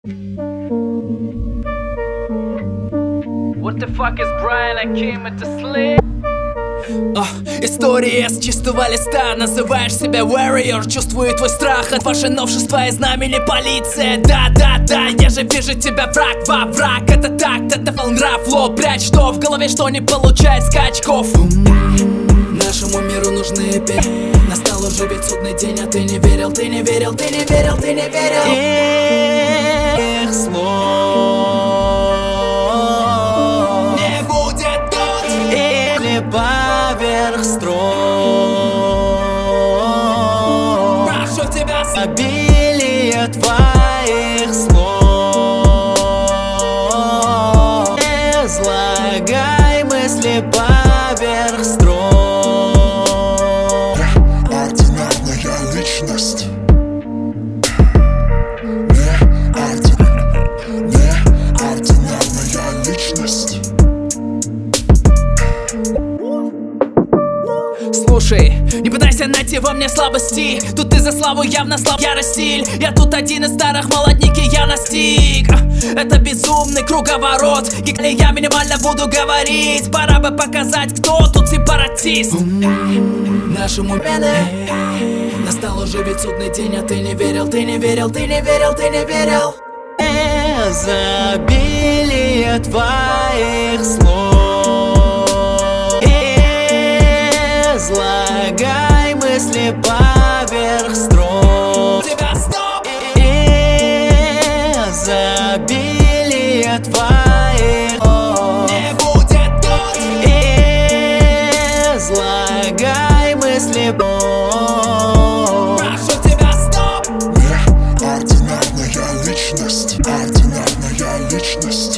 What the fuck is Brian? I came at the slip. История с чистого листа. Называешь себя warrior, чувствую твой страх от ваше новшества и знамени полиция. Да-да-да, я же вижу тебя, враг во враг. Это так, это нрав, лоб, прячь, что в голове, что не получает скачков. Нашему миру нужны песни. Настал уже ведь судный день, а ты не верил, ты не верил, ты не верил, ты не верил. Их слов не будет тут, или поверх строк. Прошу тебя, обилие твоих слов. Не излагай мысли поверх строк. Неординарная личность. Неординарная личность. Слушай, не пытайся найти во мне слабости. Тут ты за славу явно слаб, ярый стиль. Я тут один из старых, молодники я настиг. Это безумный круговорот, и я минимально буду говорить. Пора бы показать, кто тут сепаратист. Нашему настал уже ведь судный день, а ты не верил, ты не верил, ты не верил, ты не верил. Изобилие твоих слов. Излагай мысли поверх строк. Тебя стоп. Изобилие твоих слов не будет тут. Излагай мысли. Прошу тебя, стоп. Неординарная личность. Ординарная личность.